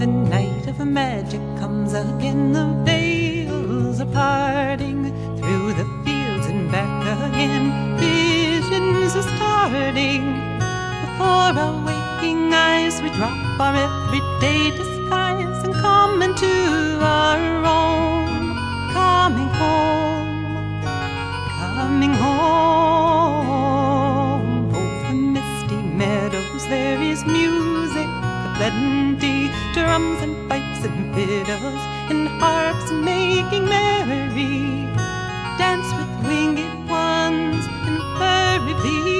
The night of magic comes again, the veils are parting, through the fields and back again, visions are starting. Before our waking eyes we drop our everyday disguise and come into our own, coming home, coming home. Over the misty meadows there is music aplenty, drums and pipes and fiddles and harps making merry. Dance with winged ones and furry